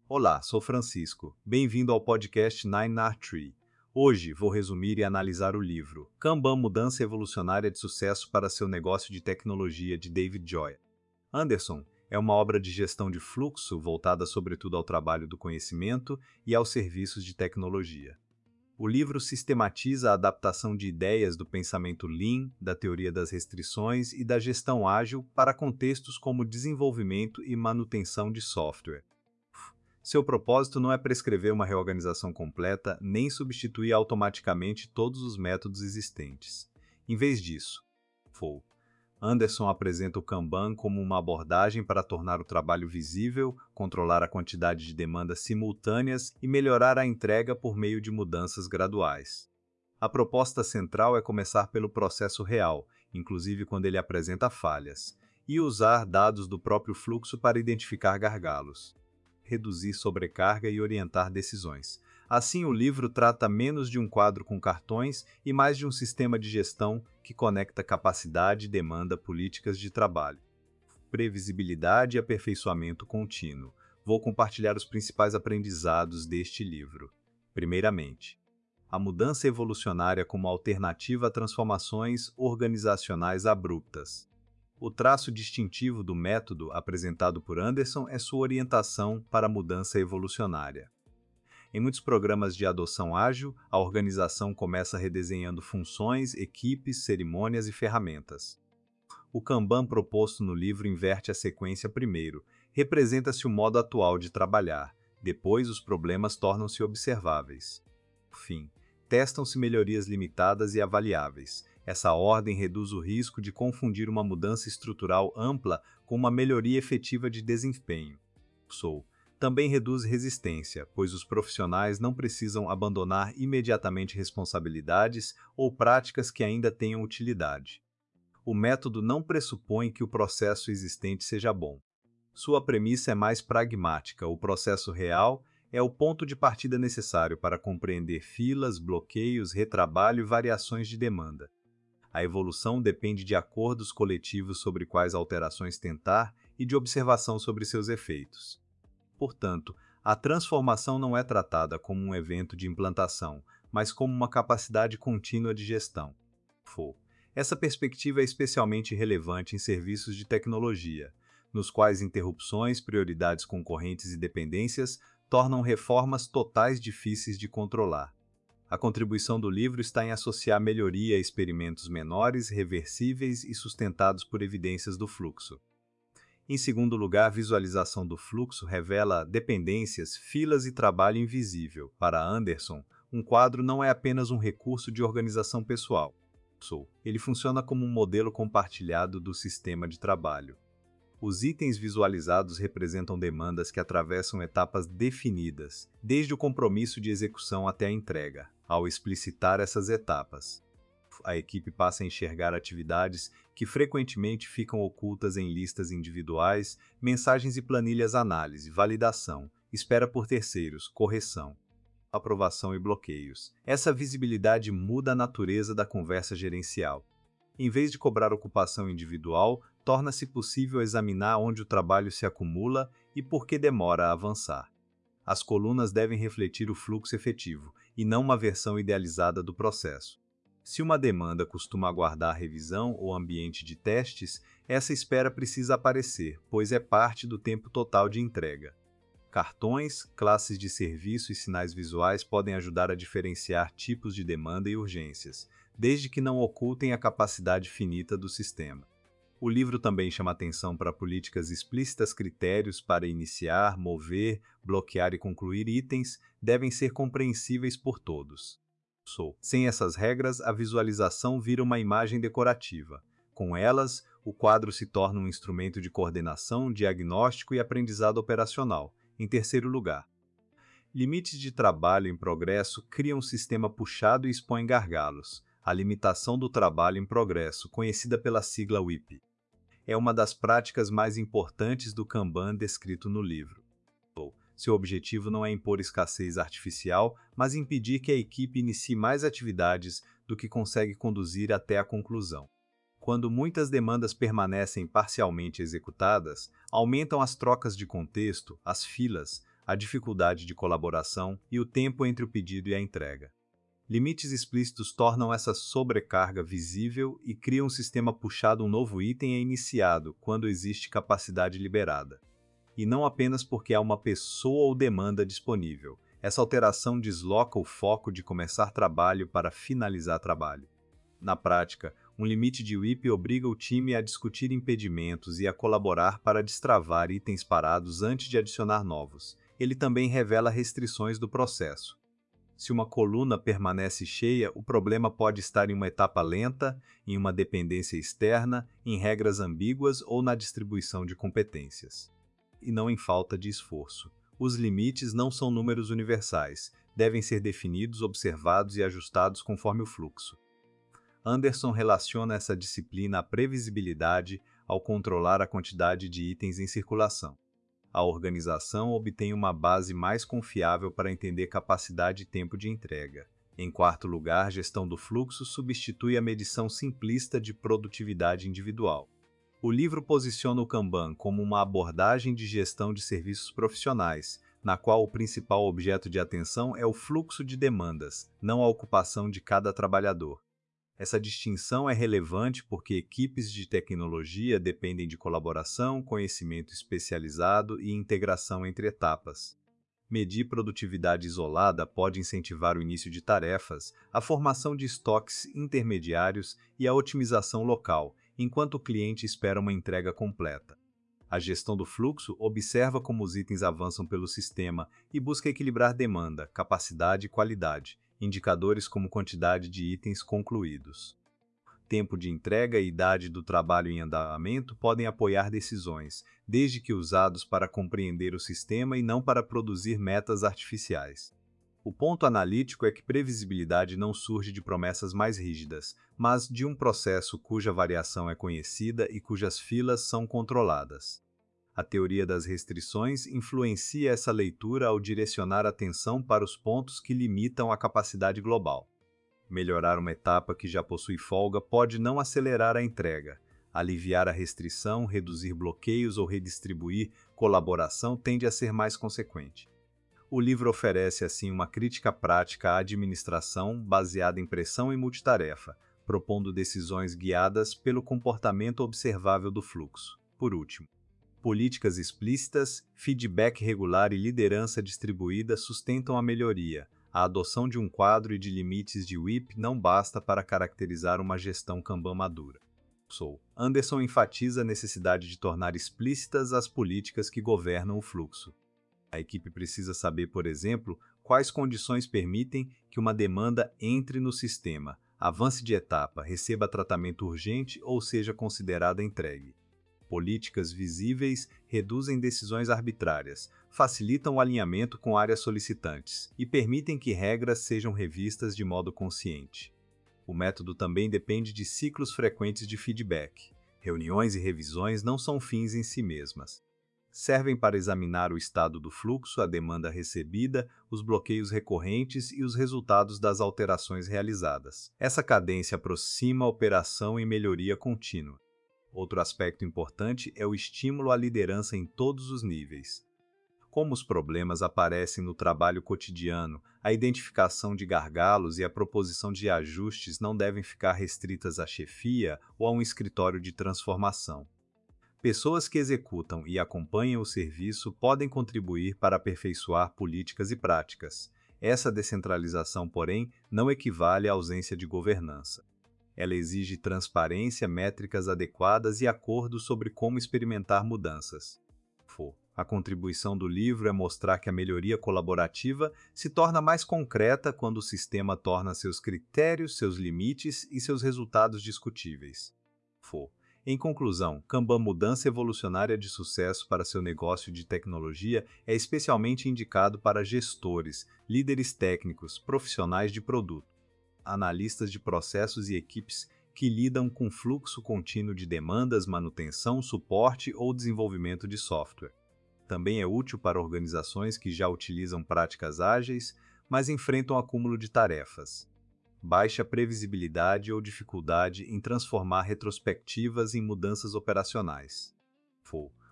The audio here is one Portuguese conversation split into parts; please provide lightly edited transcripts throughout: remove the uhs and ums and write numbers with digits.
Olá, sou Francisco. Bem-vindo ao podcast Nine Art Tree. Hoje vou resumir e analisar o livro Kanban Mudança Evolucionária de Sucesso para seu Negócio de Tecnologia de David Joy. Anderson é uma obra de gestão de fluxo voltada sobretudo ao trabalho do conhecimento e aos serviços de tecnologia. O livro sistematiza a adaptação de ideias do pensamento Lean, da teoria das restrições e da gestão ágil para contextos como desenvolvimento e manutenção de software. Seu propósito não é prescrever uma reorganização completa nem substituir automaticamente todos os métodos existentes. Em vez disso, FOU. Anderson apresenta o Kanban como uma abordagem para tornar o trabalho visível, controlar a quantidade de demandas simultâneas e melhorar a entrega por meio de mudanças graduais. A proposta central é começar pelo processo real, inclusive quando ele apresenta falhas, e usar dados do próprio fluxo para identificar gargalos, reduzir sobrecarga e orientar decisões. Assim, o livro trata menos de um quadro com cartões e mais de um sistema de gestão que conecta capacidade, demanda, políticas de trabalho, previsibilidade e aperfeiçoamento contínuo. Vou compartilhar os principais aprendizados deste livro. Primeiramente, a mudança evolucionária como alternativa a transformações organizacionais abruptas. O traço distintivo do método apresentado por Anderson é sua orientação para a mudança evolucionária. Em muitos programas de adoção ágil, a organização começa redesenhando funções, equipes, cerimônias e ferramentas. O Kanban proposto no livro inverte a sequência primeiro, representa-se o modo atual de trabalhar, depois os problemas tornam-se observáveis. Por fim, testam-se melhorias limitadas e avaliáveis. Essa ordem reduz o risco de confundir uma mudança estrutural ampla com uma melhoria efetiva de desempenho. Também reduz resistência, pois os profissionais não precisam abandonar imediatamente responsabilidades ou práticas que ainda tenham utilidade. O método não pressupõe que o processo existente seja bom. Sua premissa é mais pragmática. O processo real é o ponto de partida necessário para compreender filas, bloqueios, retrabalho e variações de demanda. A evolução depende de acordos coletivos sobre quais alterações tentar e de observação sobre seus efeitos. Portanto, a transformação não é tratada como um evento de implantação, mas como uma capacidade contínua de gestão. Essa perspectiva é especialmente relevante em serviços de tecnologia, nos quais interrupções, prioridades concorrentes e dependências tornam reformas totais difíceis de controlar. A contribuição do livro está em associar melhoria a experimentos menores, reversíveis e sustentados por evidências do fluxo. Em segundo lugar, a visualização do fluxo revela dependências, filas e trabalho invisível. Para Anderson, um quadro não é apenas um recurso de organização pessoal. Ele funciona como um modelo compartilhado do sistema de trabalho. Os itens visualizados representam demandas que atravessam etapas definidas, desde o compromisso de execução até a entrega. Ao explicitar essas etapas, a equipe passa a enxergar atividades que frequentemente ficam ocultas em listas individuais, mensagens e planilhas análise, validação, espera por terceiros, correção, aprovação e bloqueios. Essa visibilidade muda a natureza da conversa gerencial. Em vez de cobrar ocupação individual, torna-se possível examinar onde o trabalho se acumula e por que demora a avançar. As colunas devem refletir o fluxo efetivo, e não uma versão idealizada do processo. Se uma demanda costuma aguardar revisão ou ambiente de testes, essa espera precisa aparecer, pois é parte do tempo total de entrega. Cartões, classes de serviço e sinais visuais podem ajudar a diferenciar tipos de demanda e urgências, desde que não ocultem a capacidade finita do sistema. O livro também chama atenção para políticas explícitas. Critérios para iniciar, mover, bloquear e concluir itens devem ser compreensíveis por todos. Sem essas regras, a visualização vira uma imagem decorativa. Com elas, o quadro se torna um instrumento de coordenação, diagnóstico e aprendizado operacional. Em terceiro lugar, limites de trabalho em progresso criam um sistema puxado e expõem gargalos. A limitação do trabalho em progresso, conhecida pela sigla WIP, é uma das práticas mais importantes do Kanban descrito no livro. Seu objetivo não é impor escassez artificial, mas impedir que a equipe inicie mais atividades do que consegue conduzir até a conclusão. Quando muitas demandas permanecem parcialmente executadas, aumentam as trocas de contexto, as filas, a dificuldade de colaboração e o tempo entre o pedido e a entrega. Limites explícitos tornam essa sobrecarga visível e criam um sistema puxado. Um novo item é iniciado quando existe capacidade liberada. E não apenas porque há uma pessoa ou demanda disponível. Essa alteração desloca o foco de começar trabalho para finalizar trabalho. Na prática, um limite de WIP obriga o time a discutir impedimentos e a colaborar para destravar itens parados antes de adicionar novos. Ele também revela restrições do processo. Se uma coluna permanece cheia, o problema pode estar em uma etapa lenta, em uma dependência externa, em regras ambíguas ou na distribuição de competências. E não em falta de esforço. Os limites não são números universais, devem ser definidos, observados e ajustados conforme o fluxo. Anderson relaciona essa disciplina à previsibilidade ao controlar a quantidade de itens em circulação. A organização obtém uma base mais confiável para entender capacidade e tempo de entrega. Em quarto lugar, gestão do fluxo substitui a medição simplista de produtividade individual. O livro posiciona o Kanban como uma abordagem de gestão de serviços profissionais, na qual o principal objeto de atenção é o fluxo de demandas, não a ocupação de cada trabalhador. Essa distinção é relevante porque equipes de tecnologia dependem de colaboração, conhecimento especializado e integração entre etapas. Medir produtividade isolada pode incentivar o início de tarefas, a formação de estoques intermediários e a otimização local, enquanto o cliente espera uma entrega completa. A gestão do fluxo observa como os itens avançam pelo sistema e busca equilibrar demanda, capacidade e qualidade, indicadores como quantidade de itens concluídos. Tempo de entrega e idade do trabalho em andamento podem apoiar decisões, desde que usados para compreender o sistema e não para produzir metas artificiais. O ponto analítico é que previsibilidade não surge de promessas mais rígidas, mas de um processo cuja variação é conhecida e cujas filas são controladas. A teoria das restrições influencia essa leitura ao direcionar atenção para os pontos que limitam a capacidade global. Melhorar uma etapa que já possui folga pode não acelerar a entrega. Aliviar a restrição, reduzir bloqueios ou redistribuir colaboração tende a ser mais consequente. O livro oferece, assim, uma crítica prática à administração baseada em pressão e multitarefa, propondo decisões guiadas pelo comportamento observável do fluxo. Por último, políticas explícitas, feedback regular e liderança distribuída sustentam a melhoria. A adoção de um quadro e de limites de WIP não basta para caracterizar uma gestão Kanban madura. Anderson enfatiza a necessidade de tornar explícitas as políticas que governam o fluxo. A equipe precisa saber, por exemplo, quais condições permitem que uma demanda entre no sistema, avance de etapa, receba tratamento urgente ou seja considerada entregue. Políticas visíveis reduzem decisões arbitrárias, facilitam o alinhamento com áreas solicitantes e permitem que regras sejam revistas de modo consciente. O método também depende de ciclos frequentes de feedback. Reuniões e revisões não são fins em si mesmas. Servem para examinar o estado do fluxo, a demanda recebida, os bloqueios recorrentes e os resultados das alterações realizadas. Essa cadência aproxima a operação em melhoria contínua. Outro aspecto importante é o estímulo à liderança em todos os níveis. Como os problemas aparecem no trabalho cotidiano, a identificação de gargalos e a proposição de ajustes não devem ficar restritas à chefia ou a um escritório de transformação. Pessoas que executam e acompanham o serviço podem contribuir para aperfeiçoar políticas e práticas. Essa descentralização, porém, não equivale à ausência de governança. Ela exige transparência, métricas adequadas e acordos sobre como experimentar mudanças. A contribuição do livro é mostrar que a melhoria colaborativa se torna mais concreta quando o sistema torna seus critérios, seus limites e seus resultados discutíveis. Em conclusão, Kanban Mudança Evolucionária de Sucesso para seu negócio de tecnologia é especialmente indicado para gestores, líderes técnicos, profissionais de produto, analistas de processos e equipes que lidam com fluxo contínuo de demandas, manutenção, suporte ou desenvolvimento de software. Também é útil para organizações que já utilizam práticas ágeis, mas enfrentam acúmulo de tarefas, baixa previsibilidade ou dificuldade em transformar retrospectivas em mudanças operacionais.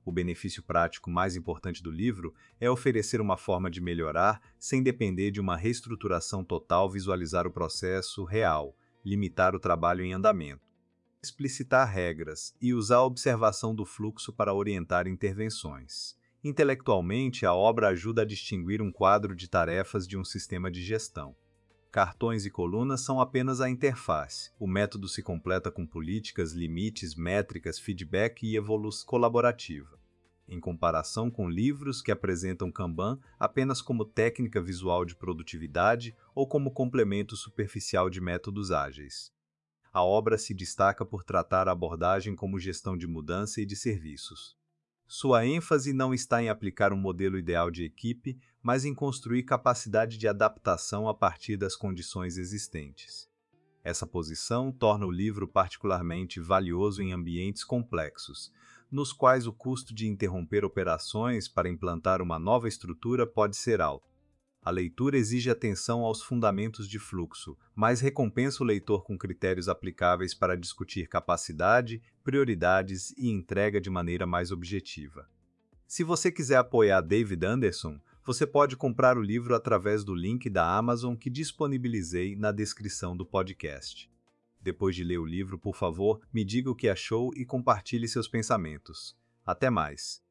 O benefício prático mais importante do livro é oferecer uma forma de melhorar, sem depender de uma reestruturação total, visualizar o processo real, limitar o trabalho em andamento, explicitar regras e usar a observação do fluxo para orientar intervenções. Intelectualmente, a obra ajuda a distinguir um quadro de tarefas de um sistema de gestão. Cartões e colunas são apenas a interface. O método se completa com políticas, limites, métricas, feedback e evolução colaborativa. Em comparação com livros que apresentam Kanban apenas como técnica visual de produtividade ou como complemento superficial de métodos ágeis. A obra se destaca por tratar a abordagem como gestão de mudança e de serviços. Sua ênfase não está em aplicar um modelo ideal de equipe, mas em construir capacidade de adaptação a partir das condições existentes. Essa posição torna o livro particularmente valioso em ambientes complexos, nos quais o custo de interromper operações para implantar uma nova estrutura pode ser alto. A leitura exige atenção aos fundamentos de fluxo, mas recompensa o leitor com critérios aplicáveis para discutir capacidade, prioridades e entrega de maneira mais objetiva. Se você quiser apoiar David Anderson, você pode comprar o livro através do link da Amazon que disponibilizei na descrição do podcast. Depois de ler o livro, por favor, me diga o que achou e compartilhe seus pensamentos. Até mais!